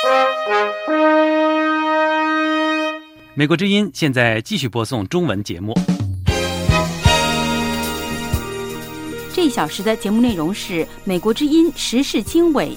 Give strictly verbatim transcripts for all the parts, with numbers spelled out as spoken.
美国之音现在继续播送中文节目。 这一小时的节目内容是美国之音时事经纬。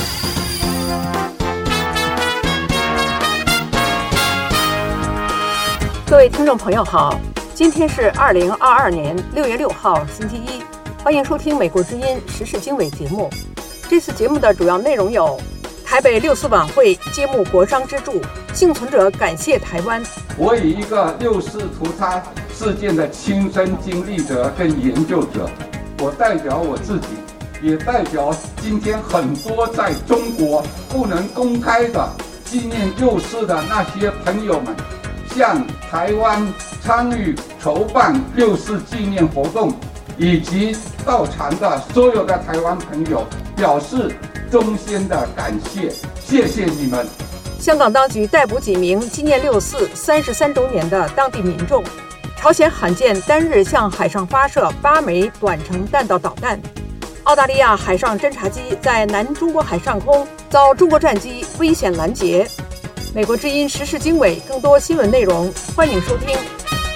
各位听众朋友好，今天是二零二二年六月六号星期一，欢迎收听美国之音时事经纬节目。这次节目的主要内容有：台北六四晚会揭幕国殇之柱，幸存者感谢台湾。 我以一个六四屠杀事件的亲身经历者跟研究者，我代表我自己，也代表今天很多在中国不能公开的纪念六四的那些朋友们，向台湾参与筹办六四纪念活动以及到场的所有的台湾朋友表示衷心的感谢，谢谢你们。 香港当局逮捕几名纪念六四三十三周年的当地民众。朝鲜罕见单日向海上发射八枚短程弹道导弹。澳大利亚海上侦察机在南中国海上空遭中国战机危险拦截。美国之音时事经纬，更多新闻内容，欢迎收听。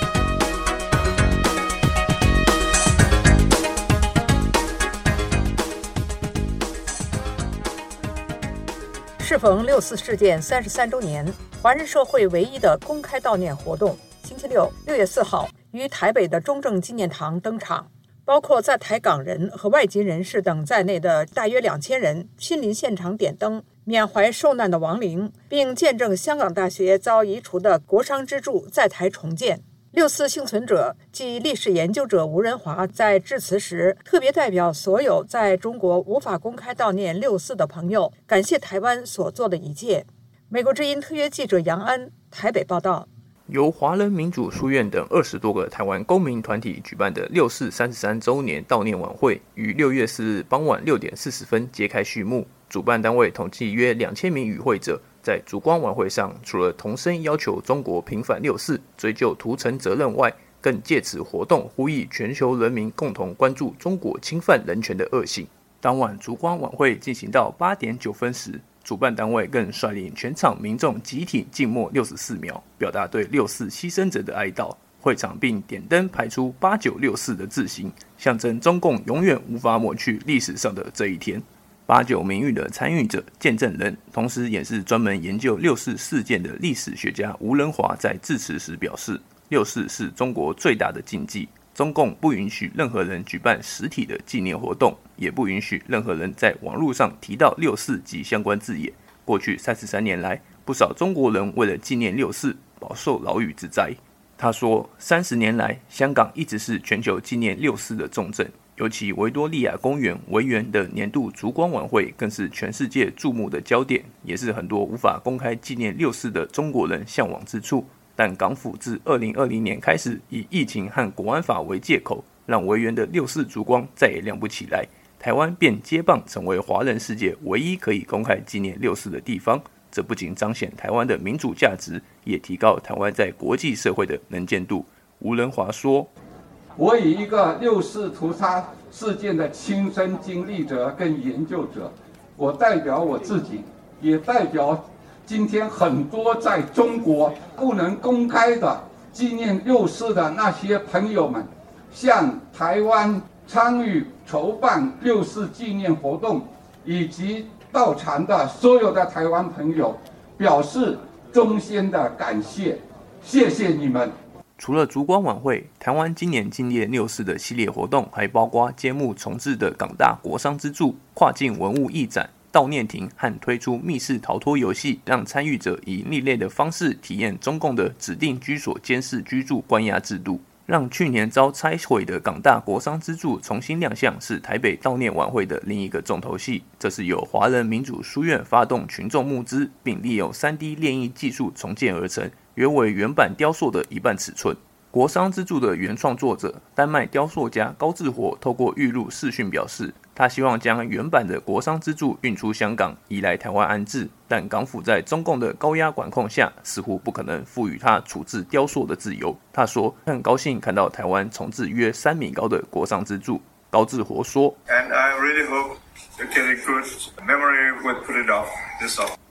适逢六四事件三十三周年，华人社会唯一的公开悼念活动，星期六六月四号于台北的中正纪念堂登场。包括在台港人和外籍人士等在内的大约两千人亲临现场点灯，缅怀受难的亡灵，并见证香港大学遭移除的国殇之柱在台重建。六四幸存者暨历史研究者吴仁华在致辞时，特别代表所有在中国无法公开悼念六四的朋友，感谢台湾所做的一切。美国之音特约记者杨安台北报道。 由华人民主书院等二十多个台湾公民团体举办的六四三十三周年悼念晚会，于六月四日傍晚六点四十分揭开序幕。主办单位统计约两千名与会者，在烛光晚会上，除了同声要求中国平反六四、追究屠城责任外，更借此活动呼吁全球人民共同关注中国侵犯人权的恶行。当晚烛光晚会进行到八点九分时，主办单位更率领全场民众集体静默六十四秒，表达对六四牺牲者的哀悼。会场并点灯排出八九六四的字形，象征中共永远无法抹去历史上的这一天。八九名誉的参与者、见证人，同时也是专门研究六四事件的历史学家吴仁华在致辞时表示，六四是中国最大的禁忌，中共不允许任何人举办实体的纪念活动，也不允许任何人在网络上提到六四及相关字眼。过去三十三年来，不少中国人为了纪念六四，饱受牢狱之灾。他说，三十年来，香港一直是全球纪念六四的重镇，尤其维多利亚公园维园的年度烛光晚会更是全世界注目的焦点，也是很多无法公开纪念六四的中国人向往之处。但港府自二零二零年开始，以疫情和国安法为借口，让维园的六四烛光再也亮不起来，台湾便接棒成为华人世界唯一可以公开纪念六四的地方。这不仅彰显台湾的民主价值，也提高台湾在国际社会的能见度。吴仁华说， 我以一个六四屠杀事件的亲身经历者跟研究者，我代表我自己，也代表今天很多在中国不能公开的纪念六四的那些朋友们，向台湾参与筹办六四纪念活动以及到场的所有的台湾朋友表示衷心的感谢，谢谢你们。 除了烛光晚会，台湾今年纪念六四的系列活动还包括揭幕重置的港大国殇之柱、跨境文物义展、悼念亭和推出密室逃脱游戏，让参与者以另类的方式体验中共的指定居所监视居住关押制度。让去年遭拆毁的港大国殇之柱重新亮相，是台北悼念晚会的另一个重头戏。这是由华人民主书院发动群众募资，并利用 三 D 列印技术重建而成，约为原版雕塑的一半尺寸。国殇之柱的原创作者丹麦雕塑家高志火透过预录视讯表示，他希望将原版的国殇之柱运出香港，移来台湾安置，但港府在中共的高压管控下，似乎不可能赋予他处置雕塑的自由。他说，很高兴看到台湾重置约三米高的国殇之柱。高志火说 And I really hope the Kelly Good memory would put it off this off.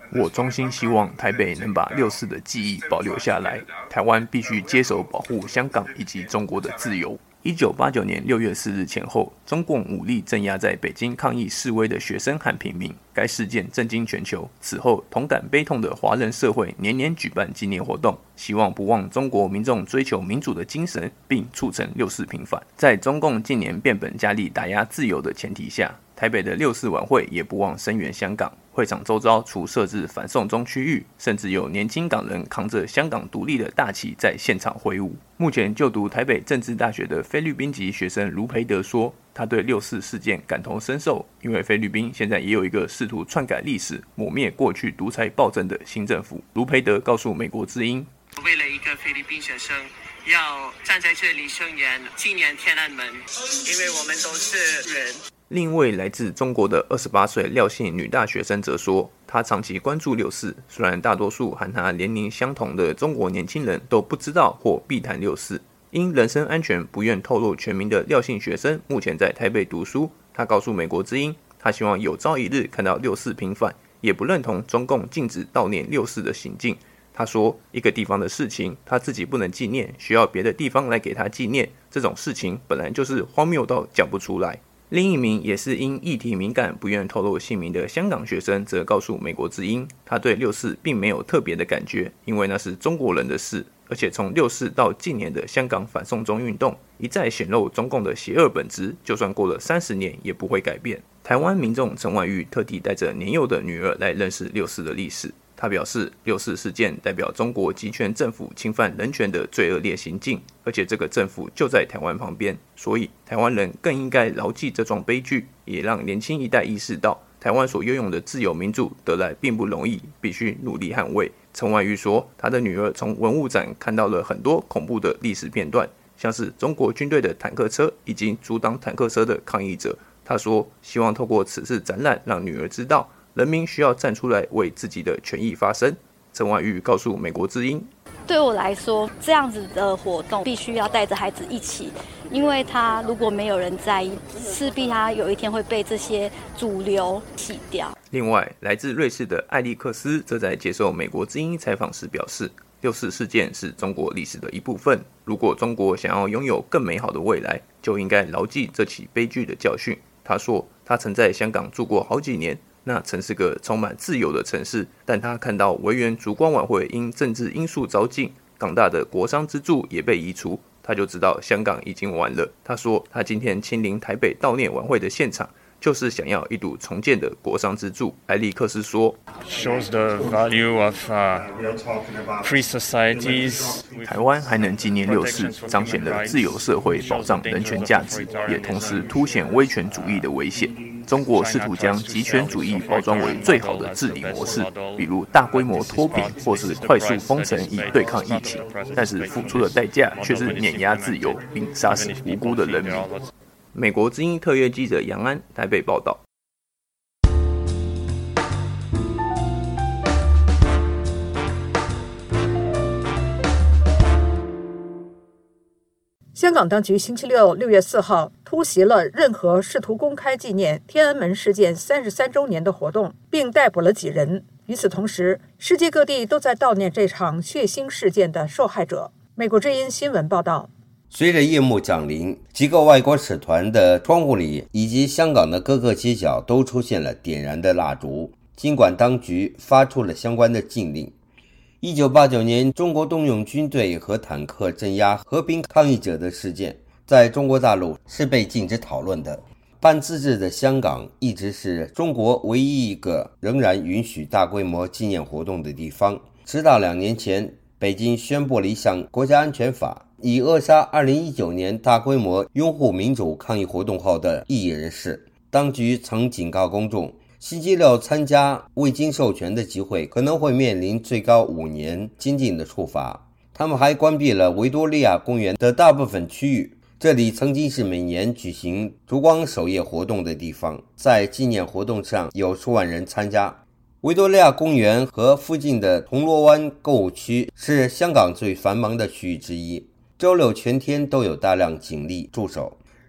我衷心希望台北能把六四的记忆保留下来，台湾必须接手保护香港以及中国的自由。一九八九年六月四日前后，中共武力镇压在北京抗议示威的学生和平民，该事件震惊全球。此后，同感悲痛的华人社会年年举办纪念活动，希望不忘中国民众追求民主的精神，并促成六四平反。在中共近年变本加厉打压自由的前提下，台北的六四晚会也不忘声援香港。会场周遭除设置反送中区域，甚至有年轻港人扛着香港独立的大旗在现场挥舞。目前就读台北政治大学的菲律宾籍学生卢培德说，他对六四事件感同身受，因为菲律宾现在也有一个试图篡改历史、抹灭过去独裁暴政的新政府。卢培德告诉美国之音， 为了一个菲律宾学生要站在这里声援纪念天安门，因为我们都是人。 另一位来自中国的二十八岁廖姓女大学生则说，她长期关注六四，虽然大多数和她年龄相同的中国年轻人都不知道或避谈六四，因人身安全不愿透露全名的廖姓学生目前在台北读书。她告诉美国之音，她希望有朝一日看到六四平反，也不认同中共禁止悼念六四的行径。她说，一个地方的事情她自己不能纪念，需要别的地方来给她纪念，这种事情本来就是荒谬到讲不出来。另一名也是因议题敏感不愿透露姓名的香港学生则告诉美国之音，他对六四并没有特别的感觉，因为那是中国人的事，而且从六四到近年的香港反送中运动一再显露中共的邪恶本质，就算过了三十年也不会改变。台湾民众陈婉玉特地带着年幼的女儿来认识六四的历史，他表示，六四事件代表中国集权政府侵犯人权的最恶劣行径，而且这个政府就在台湾旁边，所以台湾人更应该牢记这桩悲剧，也让年轻一代意识到台湾所拥有的自由民主得来并不容易，必须努力捍卫。陈婉玉说，他的女儿从文物展看到了很多恐怖的历史片段，像是中国军队的坦克车以及阻挡坦克车的抗议者。他说，希望透过此次展览让女儿知道人民需要站出来为自己的权益发声。陈婉玉告诉美国之音， 对我来说，这样子的活动必须要带着孩子一起，因为他如果没有人在意，势必他有一天会被这些主流洗掉。 另外，来自瑞士的艾利克斯则在接受美国之音采访时表示，六四事件是中国历史的一部分，如果中国想要拥有更美好的未来，就应该牢记这起悲剧的教训。他说，他曾在香港住过好几年，那曾是个充满自由的城市，但他看到维园烛光晚会因政治因素遭禁，港大的国殇之柱也被移除，他就知道香港已经完了。他说，他今天亲临台北悼念晚会的现场，就是想要一睹重建的国殇之柱。埃利克斯说 Shows the value of, uh, free societies. 台湾还能纪念六四，彰显了自由社会保障人权价值，也同时凸显威权主义的危险。中国试图将极权主义包装为最好的治理模式，比如大规模脱贫或是快速封城以对抗疫情，但是付出的代价却是碾压自由并杀死无辜的人民。美国之音特约记者杨安台北报道。 香港当局星期六六月四号突袭了任何试图公开纪念天安门事件三十三周年的活动，并逮捕了几人。与此同时，世界各地都在悼念这场血腥事件的受害者。美国之音新闻报道， 随着夜幕降临，几个外国使团的窗户里以及香港的各个街角都出现了点燃的蜡烛，尽管当局发出了相关的禁令。一九八九年中国动用军队和坦克镇压和平抗议者的事件，在中国大陆是被禁止讨论的。半自治的香港一直是中国唯一一个仍然允许大规模纪念活动的地方，直到两年前，北京宣布了一项国家安全法，以扼杀二零一九年大规模拥护民主抗议活动后的异议人士。当局曾警告公众，星期六参加未经授权的集会可能会面临最高五年监禁的处罚。他们还关闭了维多利亚公园的大部分区域，这里曾经是每年举行烛光守夜活动的地方，在纪念活动上有数万人参加。维多利亚公园和附近的铜锣湾购物区是香港最繁忙的区域之一，周六全天都有大量警力驻守。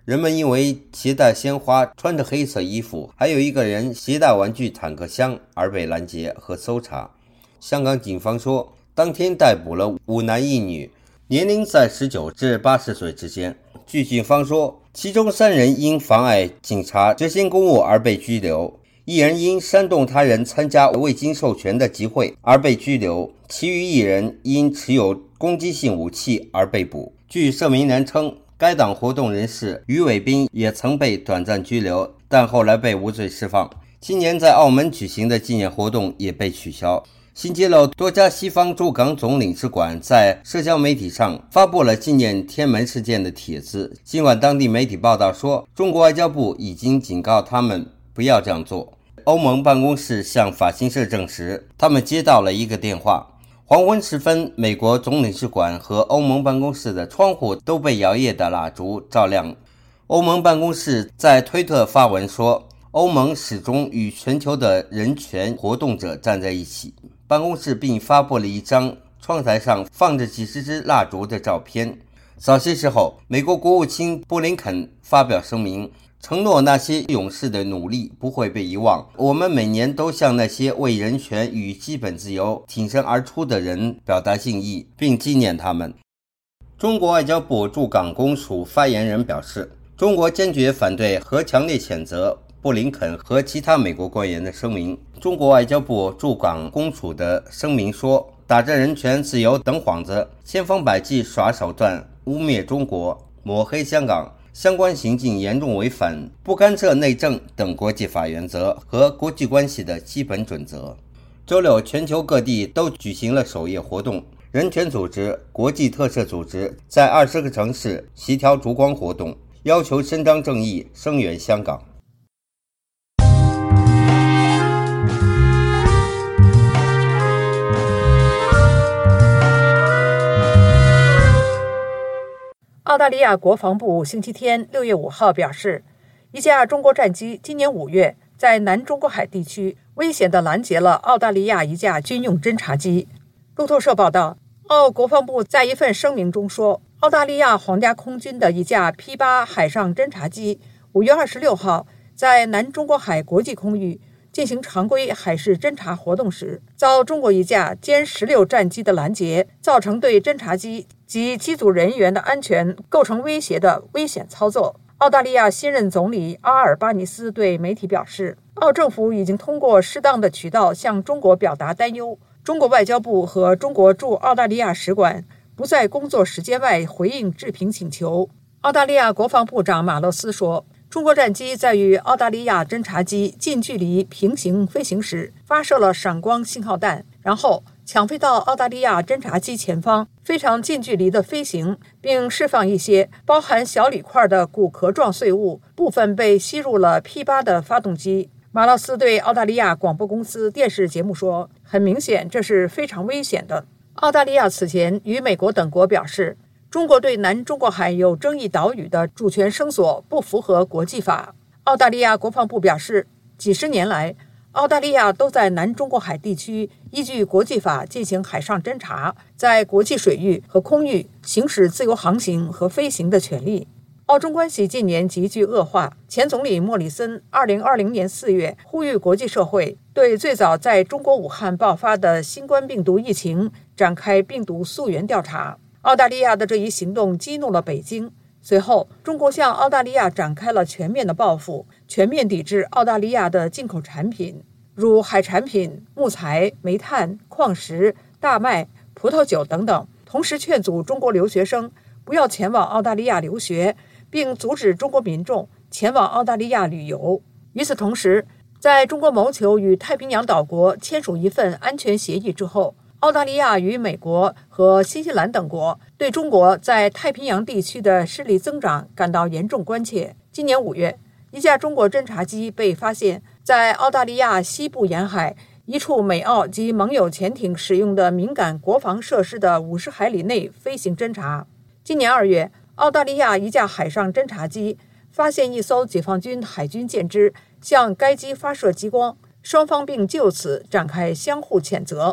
人们因为携带鲜花、穿着黑色衣服，还有一个人携带玩具坦克箱而被拦截和搜查。香港警方说，当天逮捕了五男一女，年龄在十九至八十岁之间。据警方说，其中三人因妨碍警察执行公务而被拘留，一人因煽动他人参加未经授权的集会而被拘留，其余一人因持有攻击性武器而被捕。据涉明人称，该党活动人士于伟斌也曾被短暂拘留，但后来被无罪释放。今年在澳门举行的纪念活动也被取消。星期六，多家西方驻港总领事馆在社交媒体上发布了纪念天安门事件的帖子。尽管当地媒体报道说，中国外交部已经警告他们不要这样做。欧盟办公室向法新社证实，他们接到了一个电话。黄昏时分，美国总领事馆和欧盟办公室的窗户都被摇曳的蜡烛照亮。欧盟办公室在推特发文说，欧盟始终与全球的人权活动者站在一起。办公室并发布了一张窗台上放着几十支蜡烛的照片。早些时候，美国国务卿布林肯发表声明，承诺那些勇士的努力不会被遗忘。我们每年都向那些为人权与基本自由挺身而出的人表达敬意，并纪念他们。中国外交部驻港公署发言人表示，中国坚决反对和强烈谴责布林肯和其他美国官员的声明。中国外交部驻港公署的声明说，打着人权自由等幌子，千方百计耍手段污蔑中国，抹黑香港，相关行径严重违反不干涉内政等国际法原则和国际关系的基本准则。周六，全球各地都举行了守夜活动，人权组织、国际特赦组织在二十个城市协调烛光活动，要求伸张正义，声援香港。 澳大利亚国防部星期天六月五号表示，一架中国战机今年五月在南中国海地区危险地拦截了澳大利亚一架军用侦察机。路透社报道，澳国防部在一份声明中说，澳大利亚皇家空军的一架 P 八 海上侦察机五月二十六号在南中国海国际空域进行常规海事侦察活动时，遭中国一架歼十六战机的拦截，造成对侦察机及机组人员的安全构成威胁的危险操作。澳大利亚新任总理阿尔巴尼斯对媒体表示，澳政府已经通过适当的渠道向中国表达担忧。中国外交部和中国驻澳大利亚使馆不在工作时间外回应置评请求。澳大利亚国防部长马勒斯说，中国战机在与澳大利亚侦察机近距离平行飞行时发射了闪光信号弹，然后抢飞到澳大利亚侦察机前方，非常近距离的飞行，并释放一些包含小铝块的骨壳状碎物，部分被吸入了 P 八 的发动机。马勒斯对澳大利亚广播公司电视节目说，很明显这是非常危险的。澳大利亚此前与美国等国表示，中国对南中国海有争议岛屿的主权声索不符合国际法。澳大利亚国防部表示，几十年来，澳大利亚都在南中国海地区依据国际法进行海上侦察，在国际水域和空域行使自由航行和飞行的权利。澳中关系近年急剧恶化，前总理莫里森二零二零年四月呼吁国际社会对最早在中国武汉爆发的新冠病毒疫情展开病毒溯源调查。澳大利亚的这一行动激怒了北京，随后中国向澳大利亚展开了全面的报复，全面抵制澳大利亚的进口产品，如海产品、木材、煤炭、矿石、大麦、葡萄酒等等，同时劝阻中国留学生不要前往澳大利亚留学，并阻止中国民众前往澳大利亚旅游。与此同时，在中国谋求与太平洋岛国签署一份安全协议之后，澳大利亚与美国和新西兰等国对中国在太平洋地区的势力增长感到严重关切。今年五月，一架中国侦察机被发现在澳大利亚西部沿海一处美澳及盟友潜艇使用的敏感国防设施的五十海里内飞行侦察。今年二月，澳大利亚一架海上侦察机发现一艘解放军海军舰只向该机发射激光，双方并就此展开相互谴责。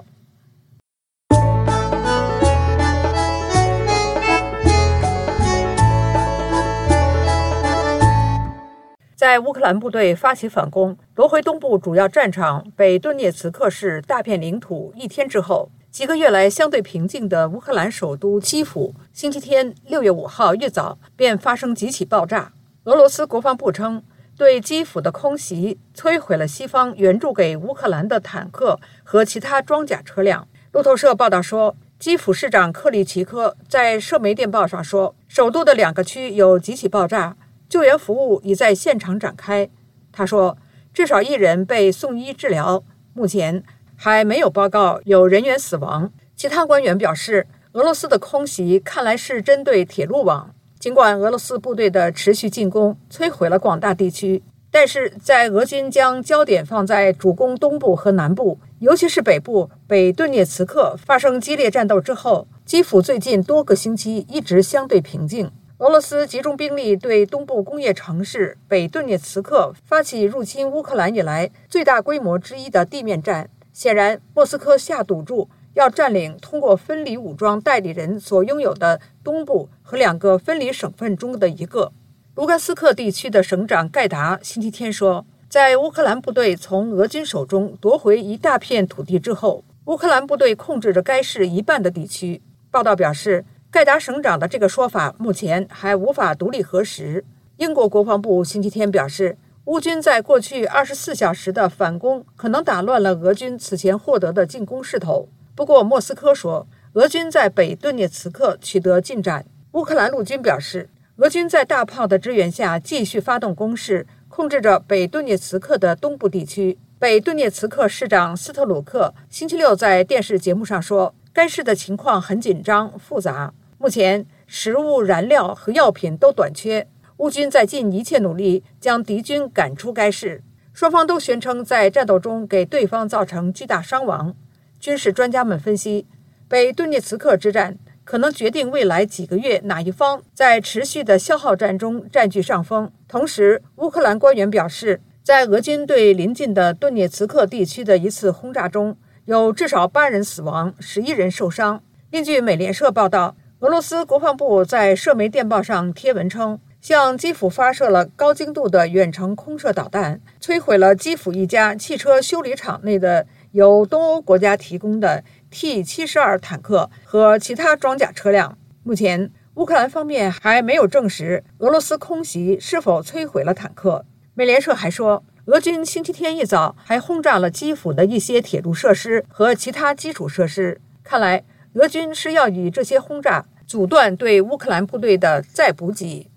在乌克兰部队发起反攻，夺回东部主要战场北顿涅茨克市大片领土一天之后，几个月来相对平静的乌克兰首都基辅，星期天六月五号一早便发生几起爆炸。俄罗斯国防部称，对基辅的空袭摧毁了西方援助给乌克兰的坦克和其他装甲车辆。路透社报道说，基辅市长克里奇科在社媒电报上说，首都的两个区有几起爆炸，救援服务已在现场展开。他说，至少一人被送医治疗，目前还没有报告有人员死亡。其他官员表示，俄罗斯的空袭看来是针对铁路网。尽管俄罗斯部队的持续进攻摧毁了广大地区，但是在俄军将焦点放在主攻东部和南部，尤其是北部北顿涅茨克发生激烈战斗之后，基辅最近多个星期一直相对平静。俄罗斯集中兵力对东部工业城市北顿涅茨克发起入侵乌克兰以来最大规模之一的地面战。显然，莫斯科下赌注要占领通过分离武装代理人所拥有的东部和两个分离省份中的一个。卢甘斯克地区的省长盖达星期天说，在乌克兰部队从俄军手中夺回一大片土地之后，乌克兰部队控制着该市一半的地区。报道表示，盖达省长的这个说法目前还无法独立核实。英国国防部星期天表示，乌军在过去二十四小时的反攻可能打乱了俄军此前获得的进攻势头。不过莫斯科说，俄军在北顿涅茨克取得进展。乌克兰陆军表示，俄军在大炮的支援下继续发动攻势，控制着北顿涅茨克的东部地区。北顿涅茨克市长斯特鲁克星期六在电视节目上说，该市的情况很紧张复杂，目前食物、燃料和药品都短缺，乌军在尽一切努力将敌军赶出该市。双方都宣称在战斗中给对方造成巨大伤亡。军事专家们分析，北顿涅茨克之战可能决定未来几个月哪一方在持续的消耗战中占据上风。同时，乌克兰官员表示，在俄军对邻近的顿涅茨克地区的一次轰炸中，有至少八人死亡，十一人受伤。另据美联社报道，俄罗斯国防部在社媒电报上贴文称，向基辅发射了高精度的远程空射导弹，摧毁了基辅一家汽车修理厂内的由东欧国家提供的 T 七十二 坦克和其他装甲车辆。目前，乌克兰方面还没有证实俄罗斯空袭是否摧毁了坦克。美联社还说，俄军星期天一早还轰炸了基辅的一些铁路设施和其他基础设施。看来，俄军是要以这些轰炸阻断对乌克兰部队的再补给。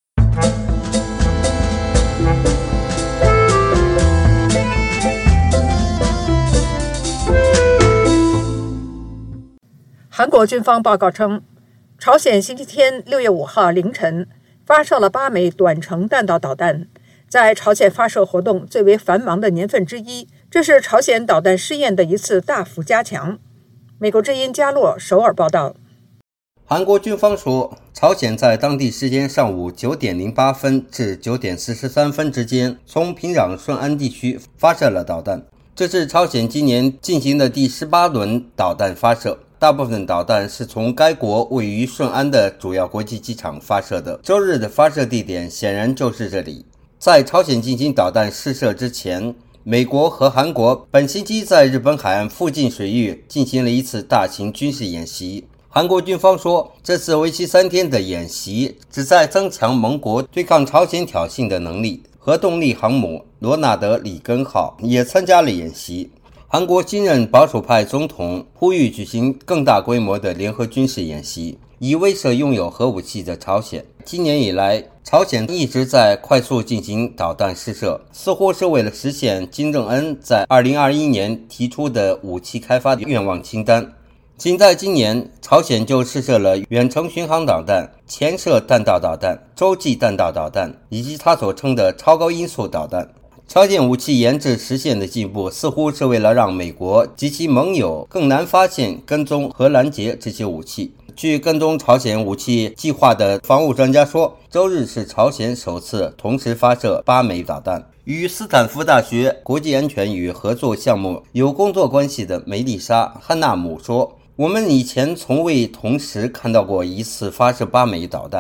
韩国军方报告称，朝鲜星期天六月五号凌晨发射了八枚短程弹道导弹，在朝鲜发射活动最为繁忙的年份之一，这是朝鲜导弹试验的一次大幅加强。美国之音加洛首尔报道， 韩国军方说，朝鲜在当地时间上午九点零八分至九点四十三分之间，从平壤顺安地区发射了导弹。这是朝鲜今年进行的第十八轮导弹发射。大部分导弹是从该国位于顺安的主要国际机场发射的。周日的发射地点显然就是这里。在朝鲜进行导弹试射之前，美国和韩国本星期在日本海岸附近水域进行了一次大型军事演习。韩国军方说，这次为期三天的演习旨在增强盟国对抗朝鲜挑衅的能力。核动力航母罗纳德·里根号也参加了演习。韩国新任保守派总统呼吁举行更大规模的联合军事演习，以威慑拥有核武器的朝鲜。今年以来，朝鲜一直在快速进行导弹试射，似乎是为了实现金正恩在二零二一年提出的武器开发的愿望清单。仅在今年，朝鲜就试射了远程巡航导弹、潜射弹道导弹、洲际弹道导弹以及他所称的超高音速导弹。朝鲜武器研制实现的进步，似乎是为了让美国及其盟友更难发现、跟踪和拦截这些武器。据跟踪朝鲜武器计划的防务专家说，周日是朝鲜首次同时发射八枚导弹。与斯坦福大学国际安全与合作项目有工作关系的梅丽莎·汉纳姆说，我们以前从未同时看到过一次发射八枚导弹。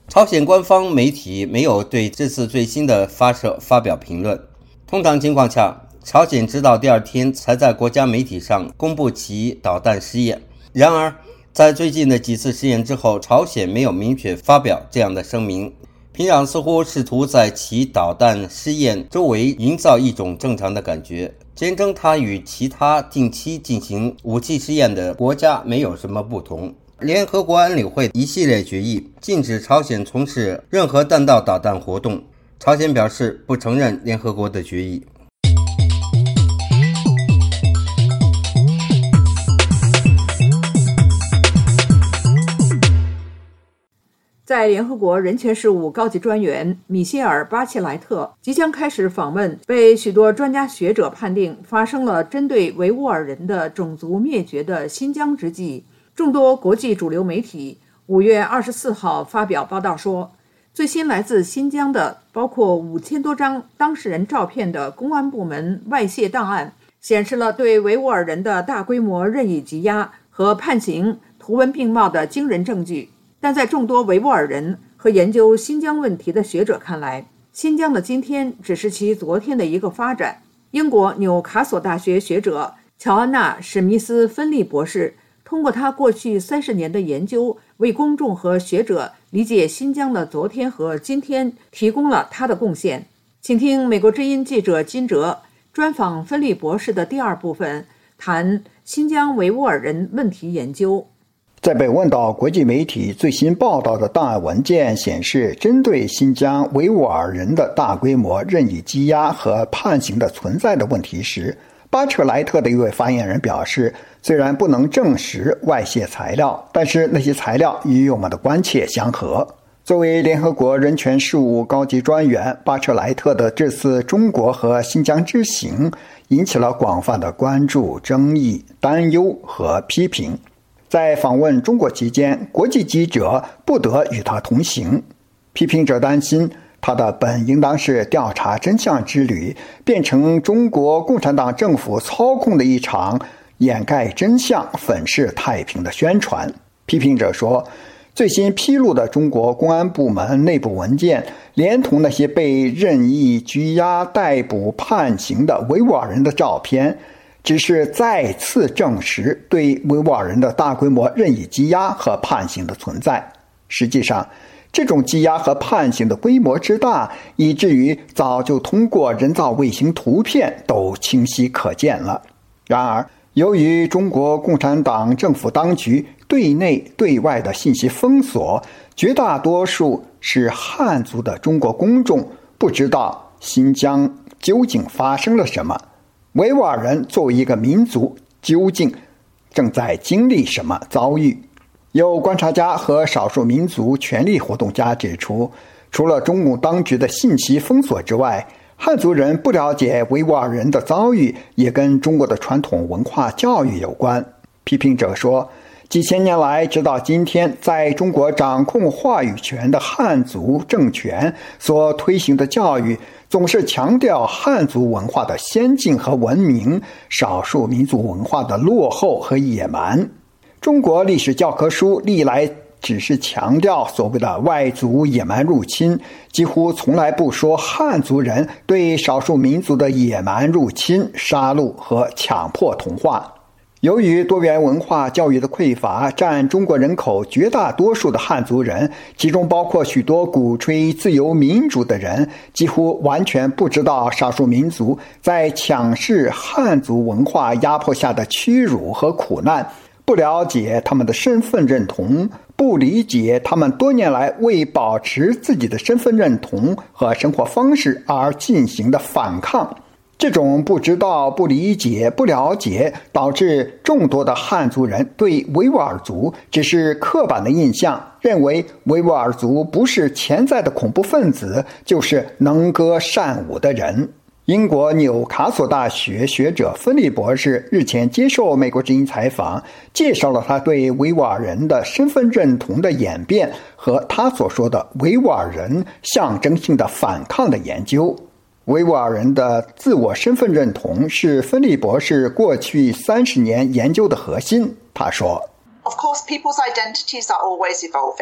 朝鲜官方媒体没有对这次最新的发射发表评论。通常情况下，朝鲜直到第二天才在国家媒体上公布其导弹试验。然而，在最近的几次试验之后，朝鲜没有明确发表这样的声明。平壤似乎试图在其导弹试验周围营造一种正常的感觉，坚称它与其他定期进行武器试验的国家没有什么不同。联合国安理会一系列决议禁止朝鲜从事任何弹道导弹活动，朝鲜表示不承认联合国的决议。 在联合国人权事务高级专员米歇尔·巴切莱特即将开始访问被许多专家学者判定发生了针对维吾尔人的种族灭绝的新疆之际，众多国际主流媒体五月二十四号发表报道说，最新来自新疆的包括五千多张当事人照片的公安部门外泄档案，显示了对维吾尔人的大规模任意羁押和判刑图文并茂的惊人证据。但在众多维吾尔人和研究新疆问题的学者看来，新疆的今天只是其昨天的一个发展。英国纽卡索大学学者乔安娜·史密斯芬利博士通过他过去三十年的研究，为公众和学者理解新疆的昨天和今天提供了他的贡献。请听美国之音记者金哲专访芬利博士的第二部分，谈新疆维吾尔人问题研究。 在被问到国际媒体最新报道的档案文件显示针对新疆维吾尔人的大规模任意羁押和判刑的存在的问题时，巴彻莱特的一位发言人表示，虽然不能证实外泄材料，但是那些材料与我们的关切相合。作为联合国人权事务高级专员，巴彻莱特的这次中国和新疆之行引起了广泛的关注、争议、担忧和批评。在访问中国期间，国际记者不得与他同行。批评者担心，他的本应当是调查真相之旅，变成中国共产党政府操控的一场掩盖真相、粉饰太平的宣传。批评者说，最新披露的中国公安部门内部文件，连同那些被任意拘押、逮捕、判刑的维吾尔人的照片，只是再次证实对维吾尔人的大规模任意羁押和判刑的存在。实际上，这种羁押和判刑的规模之大，以至于早就通过人造卫星图片都清晰可见了。然而，由于中国共产党政府当局对内对外的信息封锁，绝大多数是汉族的中国公众不知道新疆究竟发生了什么，维吾尔人作为一个民族究竟正在经历什么遭遇。有观察家和少数民族权利活动家指出，除了中共当局的信息封锁之外，汉族人不了解维吾尔人的遭遇也跟中国的传统文化教育有关。批评者说，几千年来直到今天，在中国掌控话语权的汉族政权所推行的教育总是强调汉族文化的先进和文明，少数民族文化的落后和野蛮。中国历史教科书历来只是强调所谓的外族野蛮入侵，几乎从来不说汉族人对少数民族的野蛮入侵、杀戮和强迫同化。由于多元文化教育的匮乏，占中国人口绝大多数的汉族人，其中包括许多鼓吹自由民主的人，几乎完全不知道少数民族在强势汉族文化压迫下的屈辱和苦难，不了解他们的身份认同，不理解他们多年来为保持自己的身份认同和生活方式而进行的反抗。这种不知道、不理解、不了解，导致众多的汉族人对维吾尔族只是刻板的印象，认为维吾尔族不是潜在的恐怖分子，就是能歌善舞的人。英国纽卡索大学学者芬利博士日前接受美国之音采访，介绍了他对维吾尔人的身份认同的演变和他所说的维吾尔人象征性的反抗的研究。维吾尔人的自我身份认同是芬利博士过去三十年研究的核心。他说 Of course, people's identities are always evolving.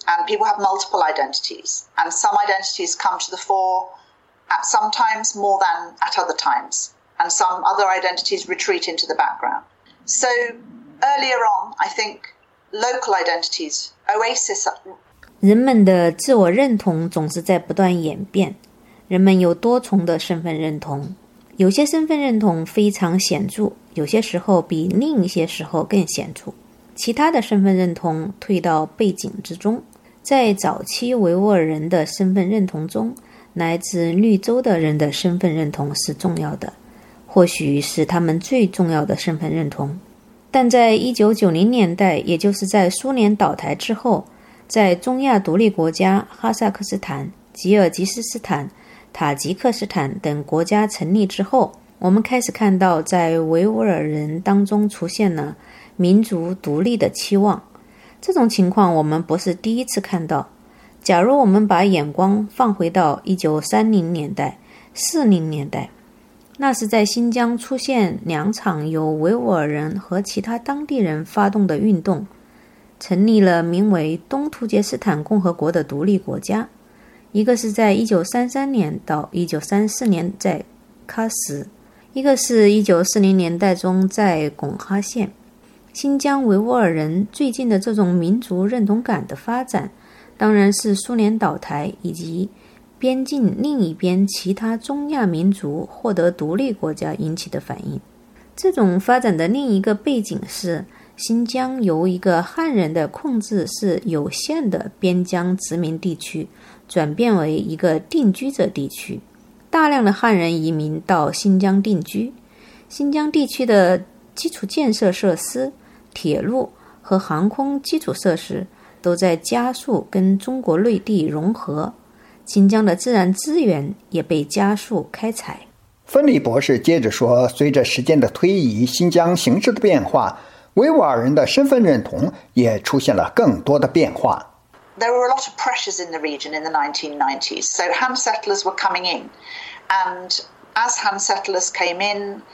and people have multiple identities, and some identities come to the fore at some times more than at other times, and some other identities retreat into the background. So earlier on, I think local identities, Oasis. 人们的自我认同总是在不断演变，人们有多重的身份认同，有些身份认同非常显著，有些时候比另一些时候更显著，其他的身份认同退到背景之中。在早期维吾尔人的身份认同中，来自绿洲的人的身份认同是重要的，或许是他们最重要的身份认同。但在一九九零年代，也就是在苏联倒台之后，在中亚独立国家哈萨克斯坦、吉尔吉斯斯坦、塔吉克斯坦等国家成立之后，我们开始看到在维吾尔人当中出现了民族独立的期望。这种情况我们不是第一次看到。假如我们把眼光放回到一九三零年代、四零年代，那是在新疆出现两场由维吾尔人和其他当地人发动的运动，成立了名为东突厥斯坦共和国的独立国家。一个是在一九三三年到一九三四年在喀什，一个是一九四零年代中在贡哈县。新疆维吾尔人最近的这种民族认同感的发展，当然是苏联倒台以及边境另一边其他中亚民族获得独立国家引起的反应。这种发展的另一个背景是，新疆由一个汉人的控制是有限的边疆殖民地区转变为一个定居者地区，大量的汉人移民到新疆定居。新疆地区的基础建设设施、铁路和航空基础设施都在加速跟中国内地融合，新疆的自然资源也被加速开采。 芬利博士接着说，随着时间的推移，新疆形势的变化，维吾尔人的身份认同也出现了更多的变化。 There were a lot of pressures in the region in the nineteen nineties. So Han settlers were coming in. And as Han settlers came in,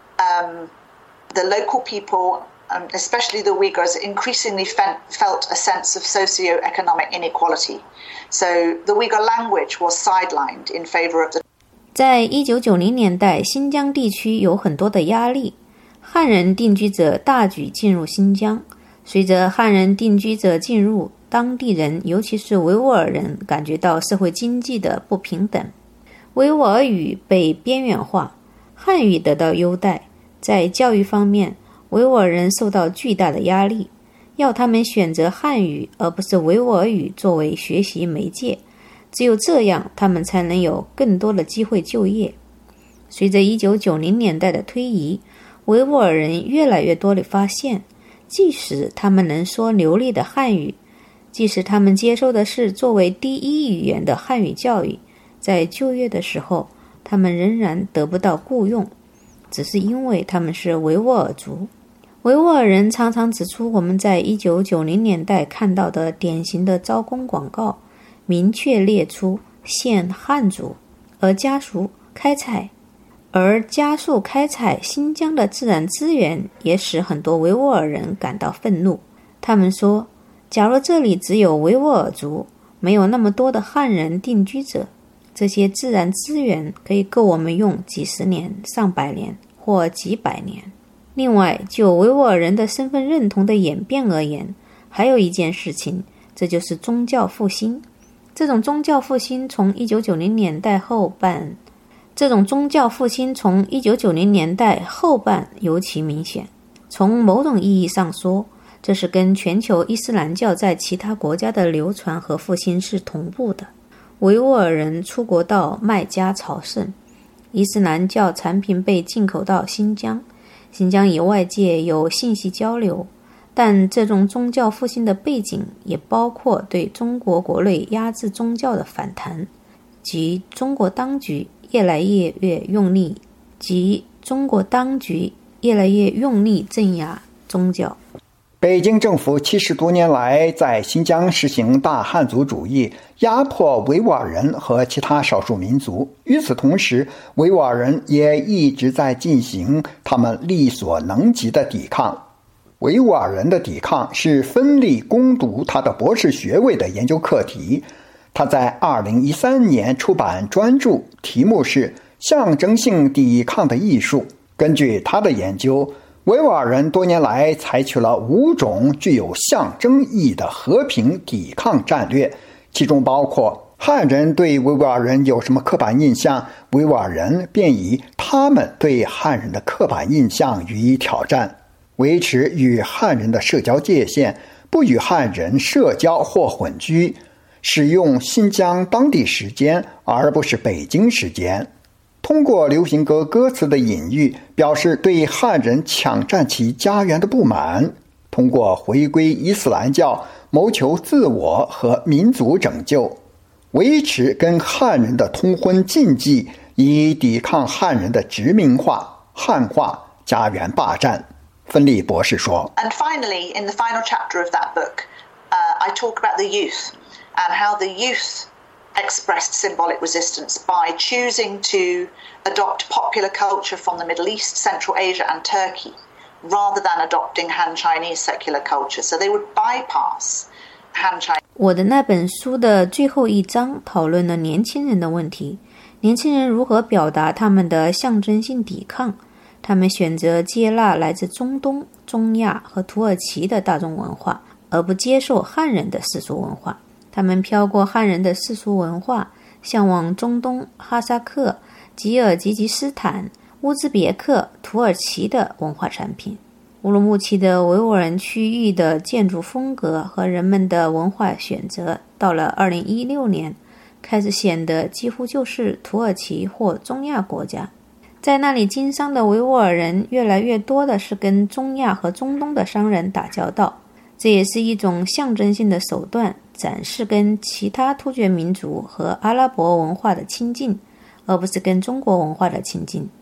um, the local people, um, especially the Uyghurs, increasingly fe- felt a sense of socio-economic inequality. So the Uyghur language was sidelined in favor of the... 在一九九零年代，新疆地区有很多的压力，汉人定居者大举进入新疆。随着汉人定居者进入，当地人尤其是维吾尔人感觉到社会经济的不平等，维吾尔语被边缘化，汉语得到优待。在教育方面，维吾尔人受到巨大的压力，要他们选择汉语而不是维吾尔语作为学习媒介，只有这样他们才能有更多的机会就业。随着一九九零年代的推移，维吾尔人越来越多地发现，即使他们能说流利的汉语，即使他们接受的是作为第一语言的汉语教育，在就业的时候他们仍然得不到雇用，只是因为他们是维吾尔族。维吾尔人常常指出，我们在一九九零年代看到的典型的招工广告明确列出限汉族，而加速开采而加速开采新疆的自然资源，也使很多维吾尔人感到愤怒。他们说，假如这里只有维吾尔族，没有那么多的汉人定居者，这些自然资源可以够我们用几十年、上百年或几百年。另外，就维吾尔人的身份认同的演变而言，还有一件事情，这就是宗教复兴。这种宗教复兴从一九九零年代后半这种宗教复兴从一九九零年代后半尤其明显。从某种意义上说，这是跟全球伊斯兰教在其他国家的流传和复兴是同步的。维吾尔人出国到麦加朝圣，伊斯兰教产品被进口到新疆，新疆与外界有信息交流，但这种宗教复兴的背景也包括对中国国内压制宗教的反弹，即中国当局越来越越用力及中国当局越来越用力镇压宗教。 北京政府七十多年来在新疆实行大汉族主义，压迫维吾尔人和其他少数民族。与此同时，维吾尔人也一直在进行他们力所能及的抵抗。 维吾尔人的抵抗是芬利攻读他的博士学位的研究课题。他在二零一三年出版专著，题目是《象征性抵抗的艺术》。根据他的研究，维吾尔人多年来采取了五种具有象征意义的和平抵抗战略，其中包括汉人对维吾尔人有什么刻板印象，维吾尔人便以他们对汉人的刻板印象予以挑战，维持与汉人的社交界限，不与汉人社交或混居，使用新疆当地时间而不是北京时间。通过流行歌歌词的隐喻，表示对汉人抢占其家园的不满，通过回归伊斯兰教谋求自我和民族拯救，维持跟汉人的通婚禁忌，以抵抗汉人的殖民化、汉化、家园霸占。芬利博士说 And finally, in the final chapter of that book, uh, I talk about the youth and how the youth expressed symbolic resistance by choosing to adopt popular culture from the Middle East, Central Asia and Turkey, rather than adopting Han Chinese secular culture. So they would bypass Han Chinese. 我的那本书的最后一章讨论了年轻人的问题，年轻人如何表达他们的象征性抵抗。他们选择接纳来自中东、中亚和土耳其的大众文化，而不接受汉人的世俗文化。他们飘过汉人的世俗文化，向往中东、哈萨克、吉尔吉吉斯坦、乌兹别克、土耳其的文化产品。乌鲁木齐的维吾尔人区域的建筑风格和人们的文化选择，到了二零一六年开始显得几乎就是土耳其或中亚国家。在那里经商的维吾尔人越来越多的是跟中亚和中东的商人打交道，这也是一种象征性的手段，展示跟其他突厥民族和阿拉伯文化的亲近，而不是跟中国文化的亲近。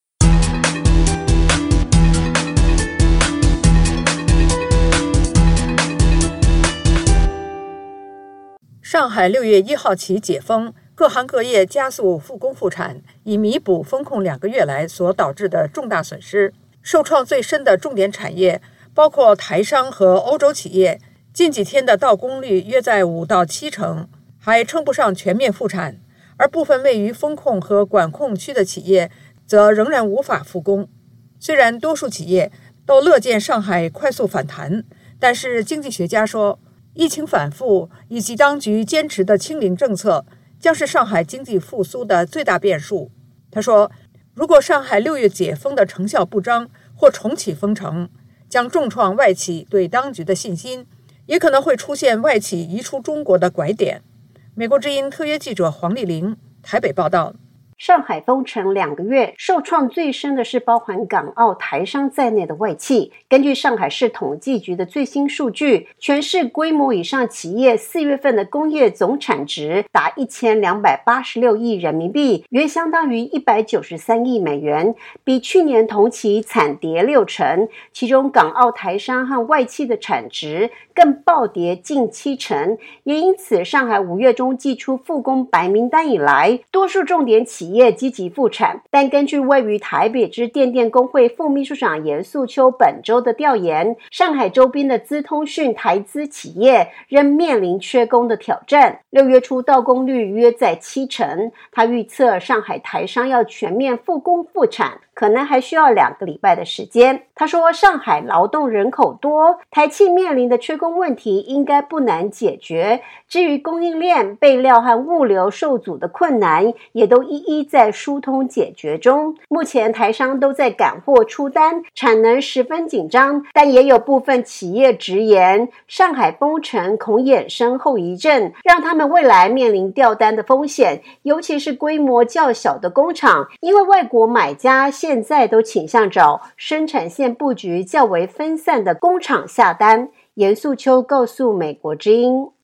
上海六月一号起解封，各行各业加速复工复产，以弥补封控两个月来所导致的重大损失。受创最深的重点产业包括台商和欧洲企业，近几天的到工率约在五到七成，还称不上全面复产。而部分位于封控和管控区的企业则仍然无法复工。虽然多数企业都乐见上海快速反弹，但是经济学家说，疫情反复以及当局坚持的清零政策将是上海经济复苏的最大变数。他说，如果上海六月解封的成效不彰或重启封城，将重创外企对当局的信心，也可能会出现外企移出中国的拐点。美国之音特约记者黄丽玲台北报道。 上海封城两个月，受创最深的是包含港澳台商在内的外企。根据上海市统计局的最新数据，全市规模以上企业四月份的工业总产值达一千两百八十六亿人民币，约相当于一百九十三亿美元，比去年同期惨跌六成。其中港澳台商和外企的产值更暴跌近七成。也因此，上海五月中祭出复工白名单以来，多数重点企业企业积极复产，但根据位于台北之电电工会副秘书长严素秋本周的调研，上海周边的资通讯台资企业仍面临缺工的挑战。六月初到工率约在七成，他预测上海台商要全面复工复产，可能还需要两个礼拜的时间。他说，上海劳动人口多，台企面临的缺工问题应该不难解决。至于供应链、备料和物流受阻的困难，也都一一在疏通解决中。目前台商都在赶货出单，产能十分紧张，但也有部分企业直言，上海封城恐衍生后遗症，让他们未来面临掉单的风险，尤其是规模较小的工厂，因为外国买家现在都倾向找生产线布局较为分散的工厂下单。严素秋告诉美国之音，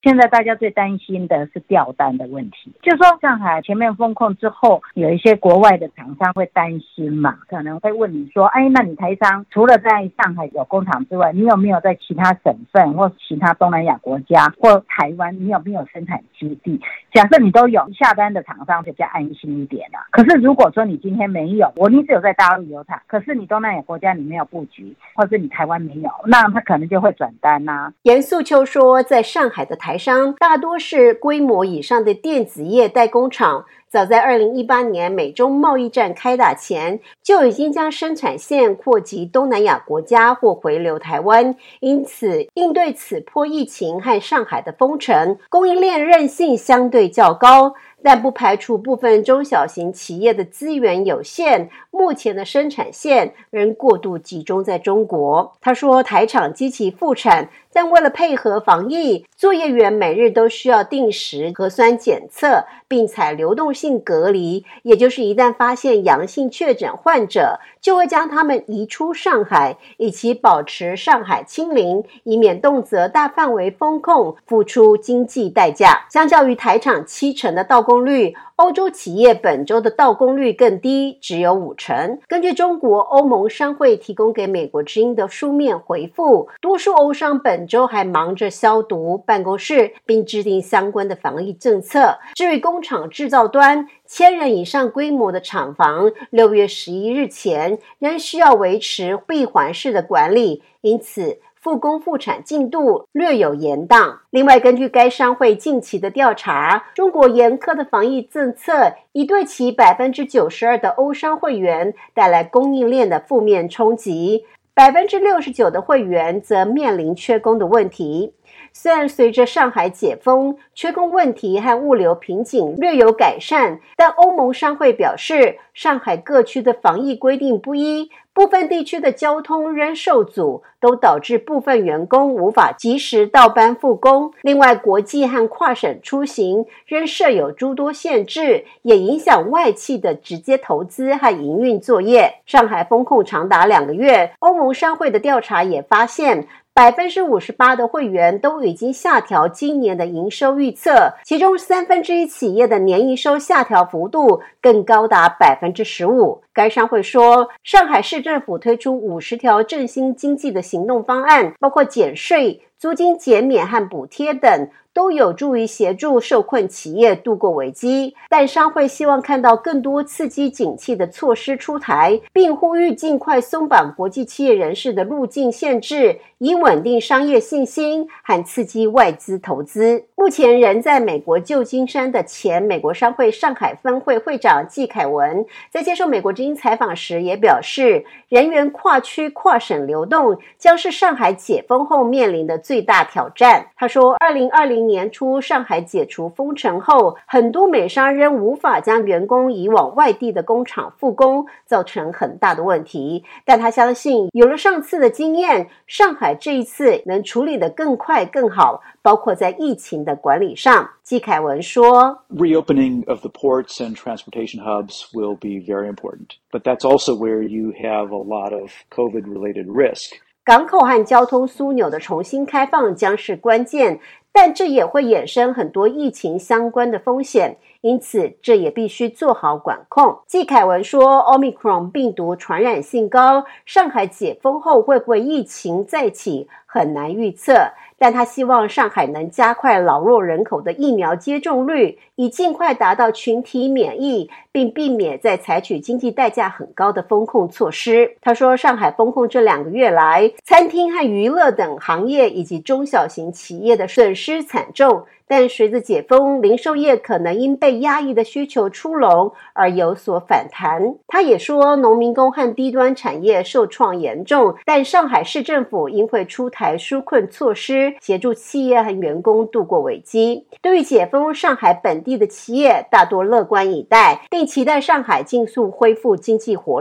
现在大家最担心的是调单的问题，就说上海前面封控之后，有一些国外的厂商会担心嘛，可能会问你说，哎，那你台商除了在上海有工厂之外，你有没有在其他省份或其他东南亚国家或台湾，你有没有生产基地？假设你都有，下单的厂商就比较安心一点了。可是如果说你今天没有，我你只有在大陆有厂，可是你东南亚国家你没有布局，或是你台湾没有，那他可能就会转单啊。 严素秋说，在上海的台商大多是规模以上的电子业代工厂，早在二零一八年美中贸易战开打前，就已经将生产线扩及东南亚国家或回流台湾，因此应对此波疫情和上海的封城，供应链韧性相对较高，但不排除部分中小型企业的资源有限，目前的生产线仍过度集中在中国。他说，台厂积极复产，但为了配合防疫，作业员每日都需要定时核酸检测，并采流动性隔离，也就是一旦发现阳性确诊患者，就会将他们移出上海，以期保持上海清零，以免动辄大范围封控，付出经济代价。相较于台厂七成的到工率，欧洲企业本周的到工率更低，只有五成。根据中国欧盟商会提供给美国之音的书面回复，多数欧商本周还忙着消毒办公室，并制定相关的防疫政策。至于工厂制造端，千人以上规模的厂房，六月十一日前仍需要维持闭环式的管理，因此复工复产进度略有延宕。另外，根据该商会近期的调查，中国严苛的防疫政策已对其 百分之九十二 的欧商会员带来供应链的负面冲击， 百分之六十九 的会员则面临缺工的问题。虽然随着上海解封，缺工问题和物流瓶颈略有改善，但欧盟商会表示，上海各区的防疫规定不一，部分地区的交通仍受阻，都导致部分员工无法及时到班复工。另外，国际和跨省出行仍设有诸多限制，也影响外企的直接投资和营运作业。上海封控长达两个月，欧盟商会的调查也发现，百分之五十八 的会员都已经下调今年的营收预测，其中三分之一企业的年营收下调幅度更高达 百分之十五。该商会说，上海市政府推出五十条振兴经济的行动方案，包括减税、租金减免和补贴等，都有助于协助受困企业度过危机。但商会希望看到更多刺激景气的措施出台，并呼吁尽快松绑国际企业人士的入境限制，以稳定商业信心和刺激外资投资。目前人在美国旧金山的前美国商会上海分会会长季凯文在接受美国之音采访时也表示，人员跨区跨省流动将是上海解封后面临的最大挑战。他说，二零二零年初上海解除封城后，很多美商仍无法将员工移往外地的工厂复工，造成很大的问题。但他相信，有了上次的经验，上海这一次能处理得更快更好，包括在疫情的管理上。季凯文说， Reopening of the ports and transportation hubs will be very important, but that's also where you have a lot of COVID-related risk. 港口和交通枢纽的重新开放将是关键，但这也会衍生很多疫情相关的风险，因此这也必须做好管控。季凯文说， Omicron 病毒传染性高，上海解封后会不会疫情再起很难预测，但他希望上海能加快老弱人口的疫苗接种率，以尽快达到群体免疫，并避免再采取经济代价很高的封控措施。他说，上海封控这两个月来，餐厅和娱乐等行业以及中小型企业的损失惨重，但随着解封，零售业可能因被压抑的需求出笼而有所反弹。他也说，农民工和低端产业受创严重，但上海市政府应会出台纾困措施，协助企业和员工度过危机。对于解封，上海本地的企业大多乐观以待，并期待上海尽速恢复经济活力。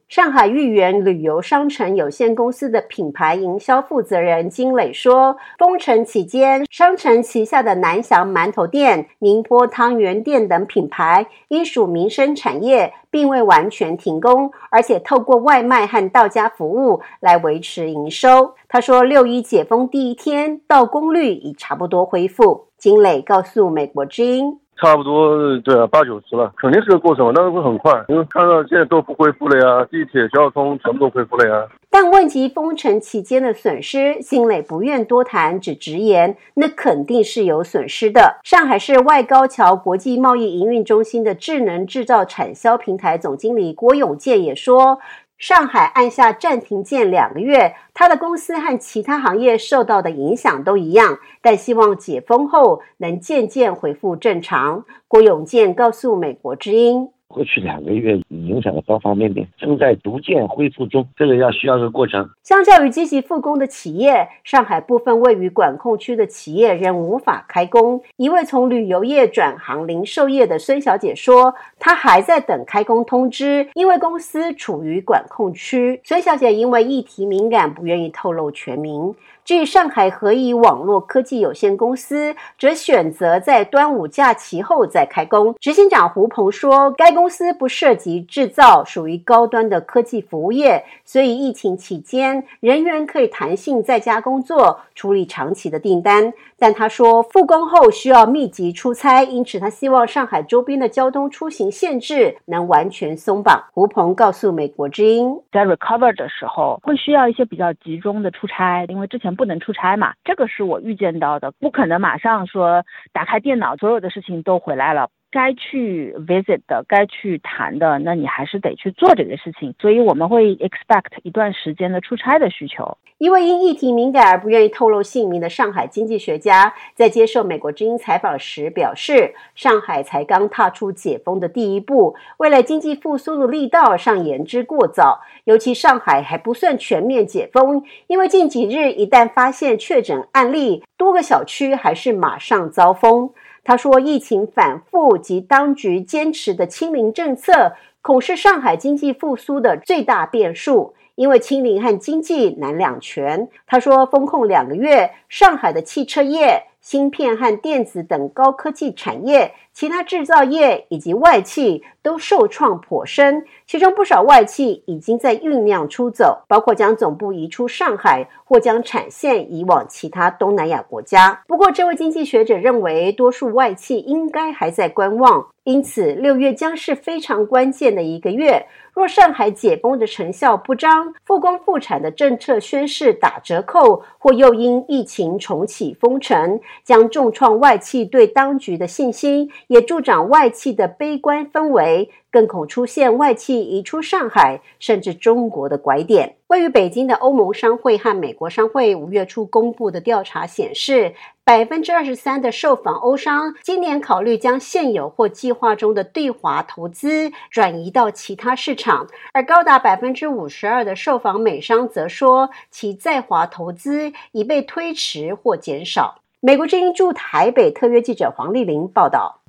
上海豫园旅游商城有限公司的品牌营销负责人金磊说，封城期间，商城旗下的南翔馒头店、宁波汤圆店等品牌依属民生产业，并未完全停工，而且透过外卖和到家服务来维持营收。他说，六一解封第一天，到工率已差不多恢复。金磊告诉美国之音， 差不多对啊，八九十了，肯定是个过程，但是会很快，因为看到现在都不恢复了呀，地铁、交通全部都恢复了呀。 但问及封城期间的损失，金磊不愿多谈，只直言那肯定是有损失的。上海市外高桥国际贸易营运中心的智能制造产销平台总经理郭永健也说，上海按下暂停键两个月，他的公司和其他行业受到的影响都一样，但希望解封后能渐渐恢复正常。郭永健告诉美国之音， 过去两个月影响了方方面面，正在逐渐恢复中，这个要需要个过程。 相较于积极复工的企业，上海部分位于管控区的企业仍无法开工。一位从旅游业转行零售业的孙小姐说，她还在等开工通知，因为公司处于管控区。孙小姐因为议题敏感，不愿意透露全名。至于上海合宜网络科技有限公司，则选择在端午假期后再开工。执行长胡鹏说，该公司不涉及制造，属于高端的科技服务业，所以疫情期间人员可以弹性在家工作，处理长期的订单。但他说，复工后需要密集出差，因此他希望上海周边的交通出行限制能完全松绑。胡鹏告诉美国之音， 在 recover 的时候会需要一些比较集中的出差，因为之前不能出差嘛，这个是我预见到的，不可能马上说打开电脑所有的事情都回来了，该去 visit 的，该去谈的，那你还是得去做这个事情，所以我们会 expect 一段时间的出差的需求。 一位因议题敏感而不愿意透露姓名的上海经济学家在接受美国之音采访时表示，上海才刚踏出解封的第一步，未来经济复苏的力道尚言之过早，尤其上海还不算全面解封，因为近几日一旦发现确诊案例，多个小区还是马上遭封。他说，疫情反复及当局坚持的清零政策，恐是上海经济复苏的最大变数，因为清零和经济难两全。他说，封控两个月，上海的汽车业、芯片和电子等高科技产业、其他制造业以及外企都受创颇深，其中不少外企已经在酝酿出走，包括将总部移出上海或将产线移往其他东南亚国家。不过，这位经济学者认为，多数外企应该还在观望，因此六月将是非常关键的一个月。若上海解封的成效不彰，复工复产的政策宣示打折扣，或又因疫情重启封城，将重创外企对当局的信心，也助长外企的悲观氛围，更恐出现外企移出上海甚至中国的拐点。位于北京的欧盟商会和美国商会五月初公布的调查显示， 百分之二十三 的受访欧商今年考虑将现有或计划中的对华投资转移到其他市场，而高达 百分之五十二 的受访美商则说其在华投资已被推迟或减少。美国之音驻台北特约记者黄丽玲报道。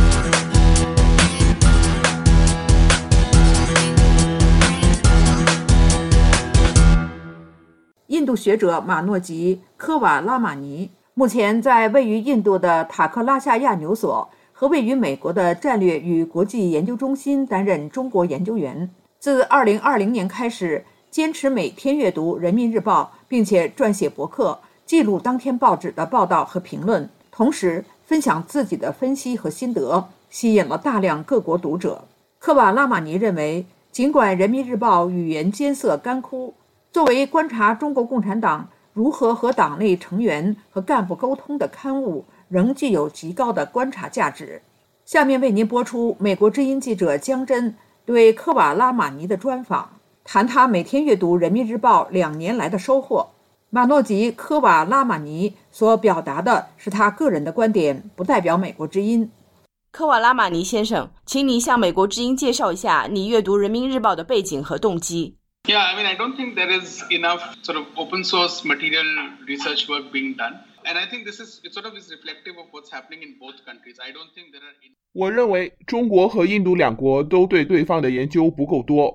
印度学者马诺吉·科瓦拉马尼目前在位于印度的塔克拉夏亚纽所和位于美国的战略与国际研究中心担任中国研究员。自二零二零年开始，坚持每天阅读《人民日报》，并且撰写博客，记录当天报纸的报道和评论，同时分享自己的分析和心得，吸引了大量各国读者。科瓦拉马尼认为，尽管《人民日报》语言艰涩干枯，作为观察中国共产党如何和党内成员和干部沟通的刊物，仍具有极高的观察价值。下面为您播出美国之音记者江真对科瓦拉马尼的专访，谈他每天阅读《人民日报》两年来的收获。马诺吉·科瓦拉马尼所表达的是他个人的观点，不代表美国之音。 科瓦拉马尼先生，请你向美国之音介绍一下你阅读《人民日报》的背景和动机。 Yeah, I mean, I don't think there is enough sort of open source material research work being done. And I think this is, it sort of is reflective of what's happening in both countries. I don't think there are... 我认为中国和印度两国都对对方的研究不够多，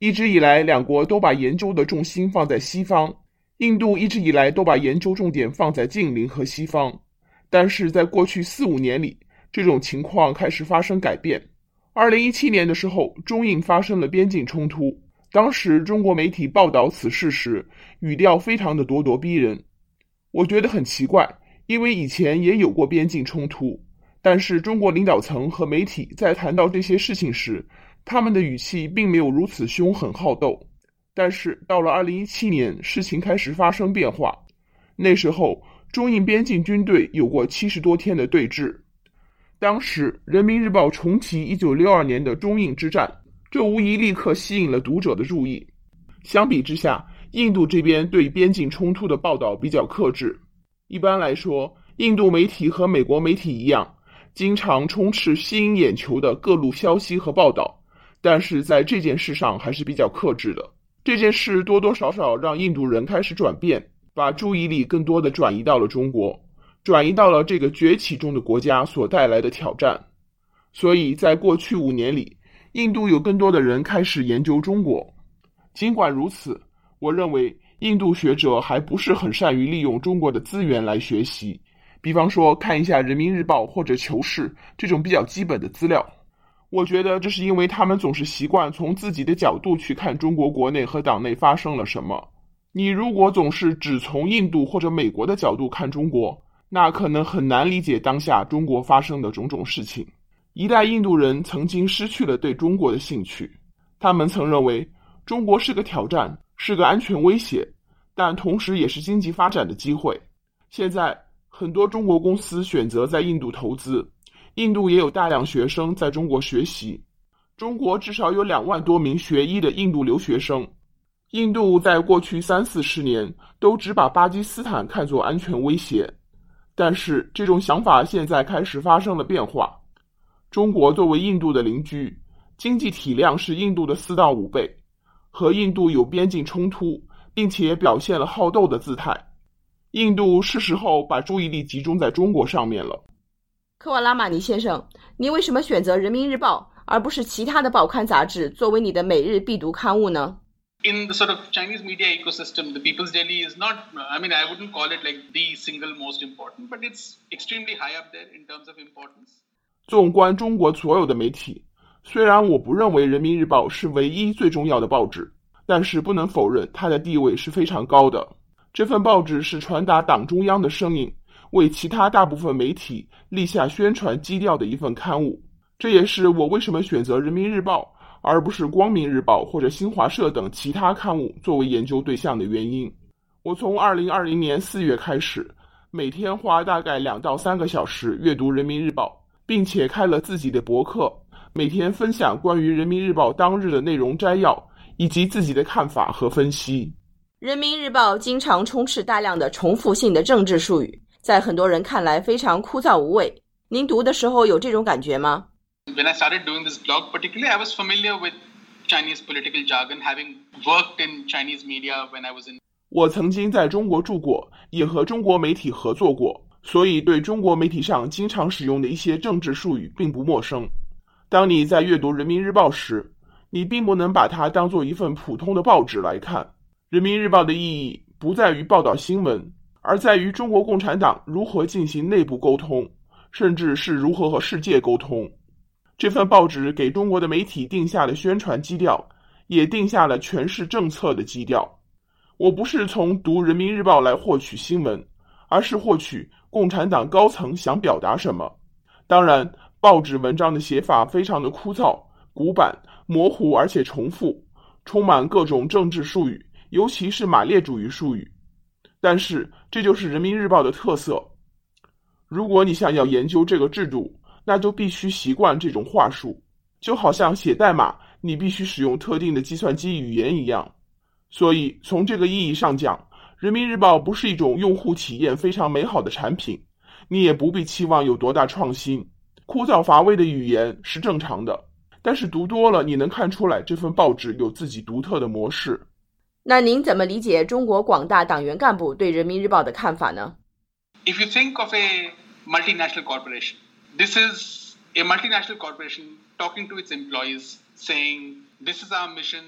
一直以来，两国都把研究的重心放在西方，印度一直以来都把研究重点放在近邻和西方。但是在过去四五年里，这种情况开始发生改变。二零一七年的时候，中印发生了边境冲突，当时中国媒体报道此事时，语调非常的咄咄逼人。我觉得很奇怪，因为以前也有过边境冲突，但是中国领导层和媒体在谈到这些事情时，他们的语气并没有如此凶狠好斗。但是到了二零一七年，事情开始发生变化。那时候中印边境军队有过七十多天的对峙。当时人民日报重提一九六二年的中印之战，这无疑立刻吸引了读者的注意。相比之下，印度这边对边境冲突的报道比较克制。一般来说，印度媒体和美国媒体一样，经常充斥吸引眼球的各路消息和报道，但是在这件事上还是比较克制的。这件事多多少少让印度人开始转变，把注意力更多的转移到了中国，转移到了这个崛起中的国家所带来的挑战。所以在过去五年里，印度有更多的人开始研究中国。尽管如此，我认为印度学者还不是很善于利用中国的资源来学习，比方说看一下人民日报或者求是这种比较基本的资料。我觉得这是因为他们总是习惯从自己的角度去看中国国内和党内发生了什么。你如果总是只从印度或者美国的角度看中国，那可能很难理解当下中国发生的种种事情。一代印度人曾经失去了对中国的兴趣，他们曾认为中国是个挑战，是个安全威胁，但同时也是经济发展的机会。现在很多中国公司选择在印度投资，印度也有大量学生在中国学习。中国至少有两万多名学医的印度留学生。印度在过去三四十年都只把巴基斯坦看作安全威胁，但是这种想法现在开始发生了变化。中国作为印度的邻居，经济体量是印度的四到五倍，和印度有边境冲突，并且表现了好斗的姿态。印度是时候把注意力集中在中国上面了。 科瓦拉马尼先生，你为什么选择人民日报而不是其他的报刊杂志作为你的每日必读刊物呢？ In the sort of Chinese media ecosystem, the People's Daily is not, I mean, I wouldn't call it like the single most important, but it's extremely high up there in terms of importance. 纵观中国所有的媒体，虽然我不认为人民日报是唯一最重要的报纸，但是不能否认它的地位是非常高的。这份报纸是传达党中央的声音，为其他大部分媒体立下宣传基调的一份刊物。这也是我为什么选择人民日报而不是光明日报或者新华社等其他刊物作为研究对象的原因。我从二零二零年四月开始，每天花大概两到三个小时阅读人民日报，并且开了自己的博客，每天分享关于人民日报当日的内容摘要，以及自己的看法和分析。 人民日报经常充斥大量的重复性的政治术语，在很多人看来非常枯燥无味。您读的时候有这种感觉吗？ When I started doing this blog, particularly, I was familiar with Chinese political jargon, having worked in Chinese media when I was in. 我曾经在中国住过，也和中国媒体合作过，所以对中国媒体上经常使用的一些政治术语并不陌生。当你在阅读人民日报时，你并不能把它当作一份普通的报纸来看。人民日报的意义不在于报道新闻，而在于中国共产党如何进行内部沟通，甚至是如何和世界沟通。这份报纸给中国的媒体定下了宣传基调，也定下了诠释政策的基调。我不是从读人民日报来获取新闻，而是获取共产党高层想表达什么。当然，报纸文章的写法非常的枯燥、古板、模糊，而且重复，充满各种政治术语，尤其是马列主义术语。但是，这就是人民日报的特色。如果你想要研究这个制度，那就必须习惯这种话术，就好像写代码，你必须使用特定的计算机语言一样。所以，从这个意义上讲，人民日报不是一种用户体验非常美好的产品，你也不必期望有多大创新。枯燥乏味的语言是正常的，但是读多了，你能看出来这份报纸有自己独特的模式。 那您怎么理解中国广大党员干部对人民日报的看法呢？ If you think of a multinational corporation, this is a multinational corporation talking to its employees, saying, this is our mission,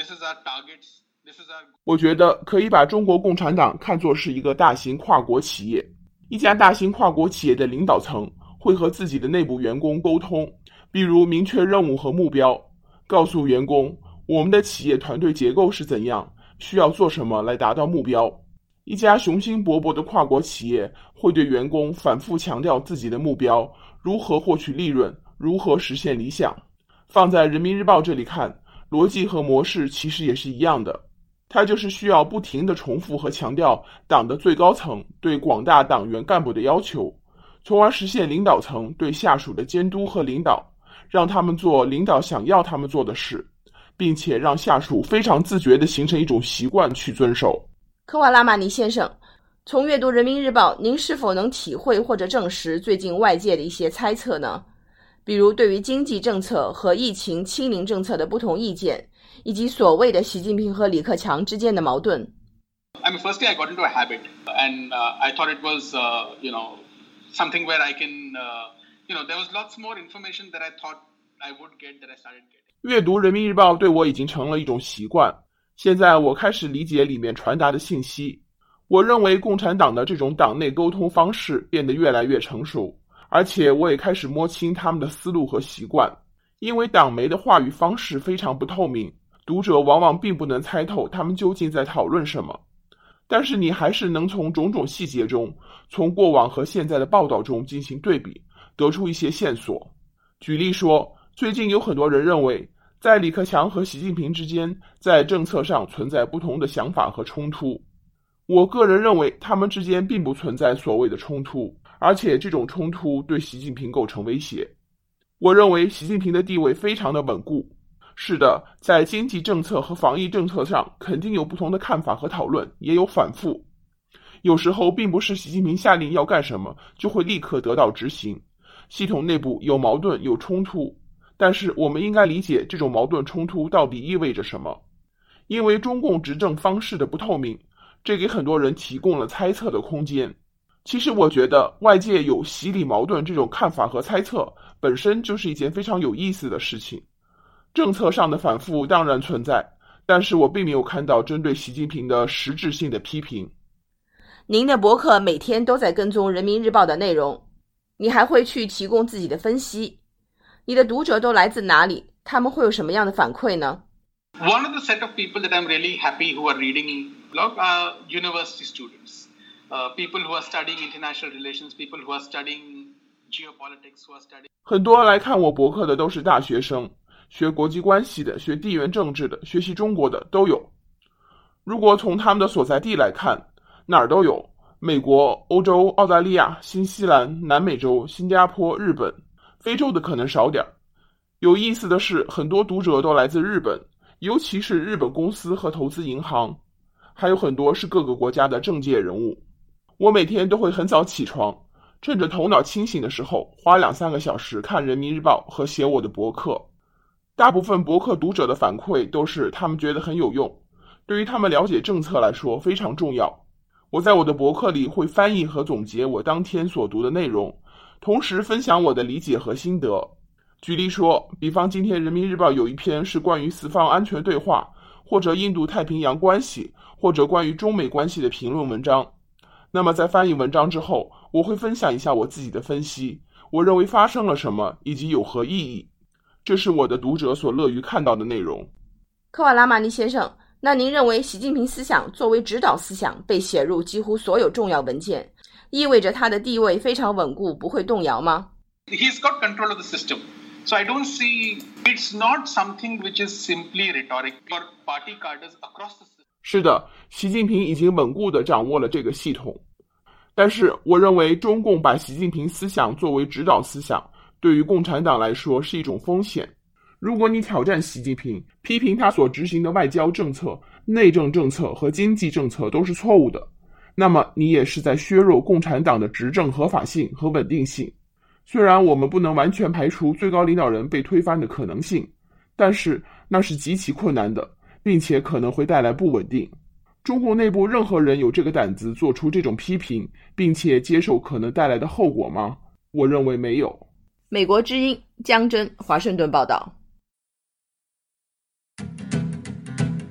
this is our targets, this is our... 我觉得可以把中国共产党看作是一个大型跨国企业，一家大型跨国企业的领导层会和自己的内部员工沟通，比如明确任务和目标，告诉员工我们的企业团队结构是怎样，需要做什么来达到目标。一家雄心勃勃的跨国企业会对员工反复强调自己的目标，如何获取利润，如何实现理想。放在人民日报这里看，逻辑和模式其实也是一样的，它就是需要不停地重复和强调党的最高层对广大党员干部的要求，从而实现领导层对下属的监督和领导，让他们做领导想要他们做的事，并且让下属非常自觉地形成一种习惯去遵守。 科瓦拉玛尼先生，从阅读人民日报，您是否能体会或者证实最近外界的一些猜测呢？比如对于经济政策和疫情清零政策的不同意见，以及所谓的习近平和李克强之间的矛盾。 I mean, firstly, I got into a habit, and uh, I thought it was, uh, you know, something where I can, uh, you know, there was lots more information that I thought I would get that I started getting. 阅读人民日报对我已经成了一种习惯，现在我开始理解里面传达的信息。我认为共产党的这种党内沟通方式变得越来越成熟，而且我也开始摸清他们的思路和习惯。因为党媒的话语方式非常不透明，读者往往并不能猜透他们究竟在讨论什么。但是你还是能从种种细节中，从过往和现在的报道中进行对比，得出一些线索。举例说，最近有很多人认为，在李克强和习近平之间，在政策上存在不同的想法和冲突。我个人认为，他们之间并不存在所谓的冲突，而且这种冲突对习近平构成威胁。我认为习近平的地位非常的稳固。是的，在经济政策和防疫政策上肯定有不同的看法和讨论，也有反复。有时候并不是习近平下令要干什么就会立刻得到执行，系统内部有矛盾有冲突，但是我们应该理解这种矛盾冲突到底意味着什么。因为中共执政方式的不透明，这给很多人提供了猜测的空间。其实我觉得外界有洗礼矛盾这种看法和猜测本身就是一件非常有意思的事情。政策上的反复当然存在，但是我并没有看到针对习近平的实质性的批评。 您的博客每天都在跟踪人民日报的内容，你还会去提供自己的分析。你的读者都来自哪里？他们会有什么样的反馈呢？ One of the set of people that I'm really happy who are reading blog are university students, uh, people who are studying international relations, people who are studying geopolitics, who are studying... 很多来看我博客的都是大学生，学国际关系的，学地缘政治的，学习中国的都有。如果从他们的所在地来看，哪儿都有，美国、欧洲、澳大利亚、新西兰、南美洲、新加坡、日本，非洲的可能少点。有意思的是，很多读者都来自日本，尤其是日本公司和投资银行，还有很多是各个国家的政界人物。我每天都会很早起床，趁着头脑清醒的时候，花两三个小时看人民日报和写我的博客。大部分博客读者的反馈都是他们觉得很有用，对于他们了解政策来说非常重要。我在我的博客里会翻译和总结我当天所读的内容，同时分享我的理解和心得。举例说，比方今天人民日报有一篇是关于四方安全对话，或者印度太平洋关系，或者关于中美关系的评论文章。那么在翻译文章之后，我会分享一下我自己的分析，我认为发生了什么以及有何意义。这是我的读者所乐于看到的内容。 科瓦拉玛尼先生，那您认为习近平思想作为指导思想被写入几乎所有重要文件，意味着他的地位非常稳固，不会动摇吗？ He's got control of the system. So I don't see, it's not something which is simply rhetoric or party carders across the system. 是的，习近平已经稳固地掌握了这个系统。但是我认为中共把习近平思想作为指导思想，对于共产党来说是一种风险。如果你挑战习近平，批评他所执行的外交政策、内政政策和经济政策都是错误的，那么你也是在削弱共产党的执政合法性和稳定性。虽然我们不能完全排除最高领导人被推翻的可能性，但是那是极其困难的，并且可能会带来不稳定。中共内部任何人有这个胆子做出这种批评，并且接受可能带来的后果吗？我认为没有。 美国之音江真，华盛顿报道。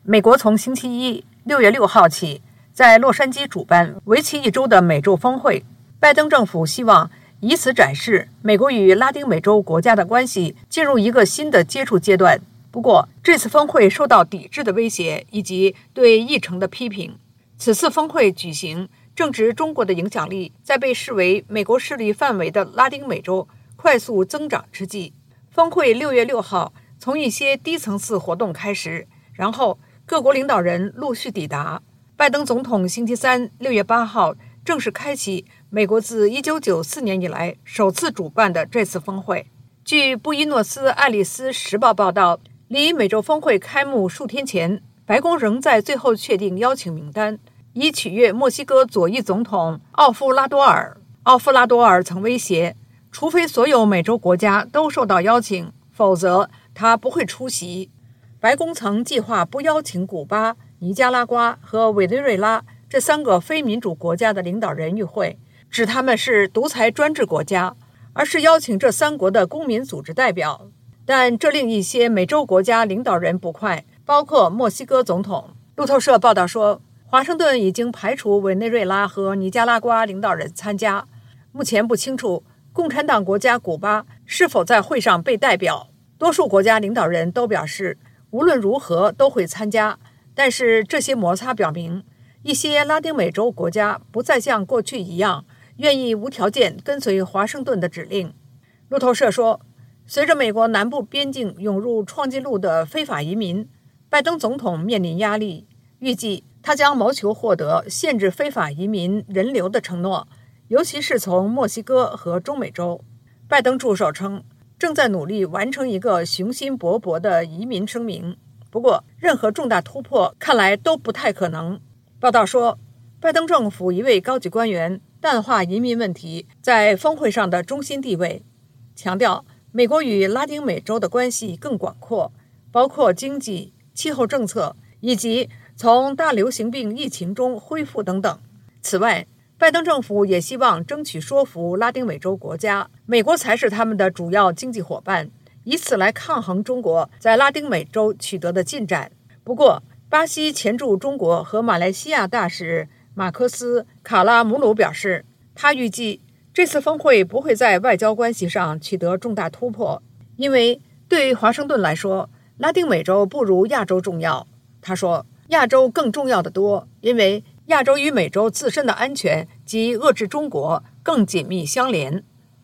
美国从星期一六月六号起在洛杉矶主办为期一周的美洲峰会。拜登政府希望以此展示美国与拉丁美洲国家的关系进入一个新的接触阶段。不过，这次峰会受到抵制的威胁以及对议程的批评。此次峰会举行，正值中国的影响力在被视为美国势力范围的拉丁美洲快速增长之际。峰会六月六号从一些低层次活动开始，然后各国领导人陆续抵达。拜登总统星期三六月八号正式开启美国自一九九四年以来首次主办的这次峰会。据布宜诺斯艾利斯时报报道，离美洲峰会开幕数天前，白宫仍在最后确定邀请名单，以取悦墨西哥左翼总统奥夫拉多尔。奥夫拉多尔曾威胁，除非所有美洲国家都受到邀请，否则他不会出席。白宫曾计划不邀请古巴、尼加拉瓜和委内瑞拉这三个非民主国家的领导人与会，指他们是独裁专制国家，而是邀请这三国的公民组织代表。但这令一些美洲国家领导人不快，包括墨西哥总统。路透社报道说，华盛顿已经排除委内瑞拉和尼加拉瓜领导人参加。目前不清楚共产党国家古巴是否在会上被代表。多数国家领导人都表示，无论如何都会参加。但是这些摩擦表明，一些拉丁美洲国家不再像过去一样愿意无条件跟随华盛顿的指令。路透社说，随着美国南部边境涌入创纪录的非法移民，拜登总统面临压力，预计他将谋求获得限制非法移民人流的承诺，尤其是从墨西哥和中美洲。拜登助手称，正在努力完成一个雄心勃勃的移民声明，不过任何重大突破看来都不太可能。报道说，拜登政府一位高级官员淡化移民问题在峰会上的中心地位，强调美国与拉丁美洲的关系更广阔，包括经济、气候政策以及从大流行病疫情中恢复等等。此外，拜登政府也希望争取说服拉丁美洲国家，美国才是他们的主要经济伙伴，以此来抗衡中国在拉丁美洲取得的进展。不过，巴西前驻中国和马来西亚大使马克斯·卡拉姆鲁表示，他预计这次峰会不会在外交关系上取得重大突破，因为对于华盛顿来说，拉丁美洲不如亚洲重要。他说，亚洲更重要的多，因为亚洲与美洲自身的安全及遏制中国更紧密相连。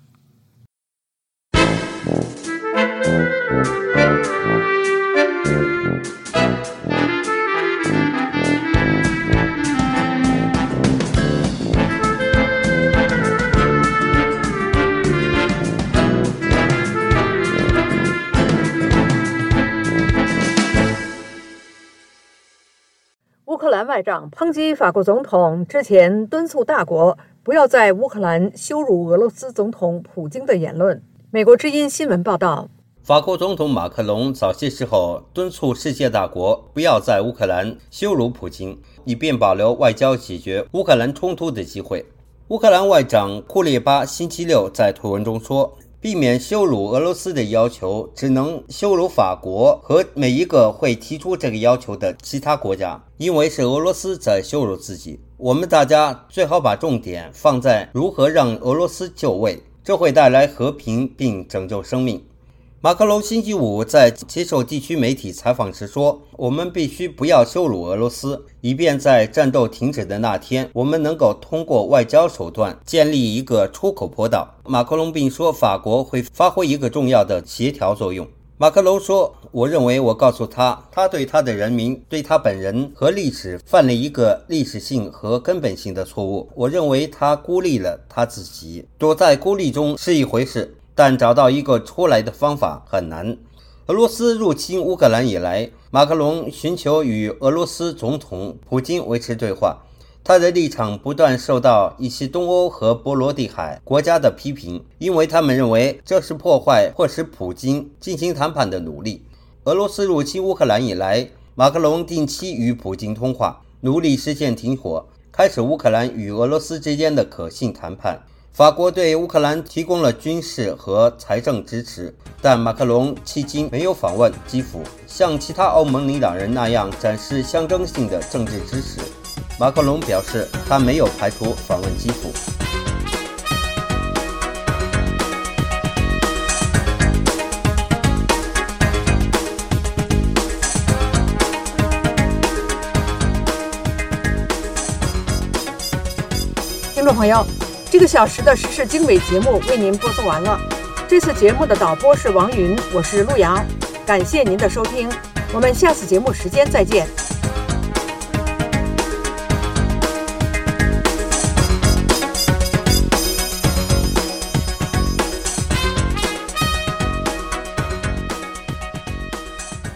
乌克兰外长抨击法国总统之前敦促大国不要在乌克兰羞辱俄罗斯总统普京的言论。美国之音新闻报道， 法国总统马克龙早些时候敦促世界大国不要在乌克兰羞辱普京，以便保留外交解决乌克兰冲突的机会。乌克兰外长库列巴星期六在推文中说，避免羞辱俄罗斯的要求只能羞辱法国和每一个会提出这个要求的其他国家，因为是俄罗斯在羞辱自己。我们大家最好把重点放在如何让俄罗斯就位，这会带来和平并拯救生命。马克龙星期五在接受地区媒体采访时说，我们必须不要羞辱俄罗斯，以便在战斗停止的那天，我们能够通过外交手段建立一个出口坡道。马克龙并说，法国会发挥一个重要的协调作用。马克龙说，我认为我告诉他，他对他的人民、对他本人和历史犯了一个历史性和根本性的错误。我认为他孤立了他自己，躲在孤立中是一回事，但找到一个出来的方法很难。俄罗斯入侵乌克兰以来，马克龙寻求与俄罗斯总统普京维持对话，他的立场不断受到一些东欧和波罗的海国家的批评，因为他们认为这是破坏或使普京进行谈判的努力。俄罗斯入侵乌克兰以来，马克龙定期与普京通话，努力实现停火，开始乌克兰与俄罗斯之间的可信谈判。 法国对乌克兰提供了军事和财政支持，但马克龙迄今没有访问基辅，像其他欧盟领导人那样展示象征性的政治支持。马克龙表示，他没有排除访问基辅。 听众朋友，这个小时的时事经纬节目为您播送完了。这次节目的导播是王云，我是陆阳，感谢您的收听，我们下次节目时间再见。